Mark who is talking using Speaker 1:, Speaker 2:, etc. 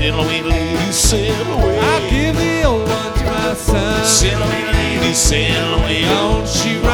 Speaker 1: Sail away, lady, sail away.
Speaker 2: I'll give the old one to my son.
Speaker 1: Sail away, lady, sail away.
Speaker 2: Don't you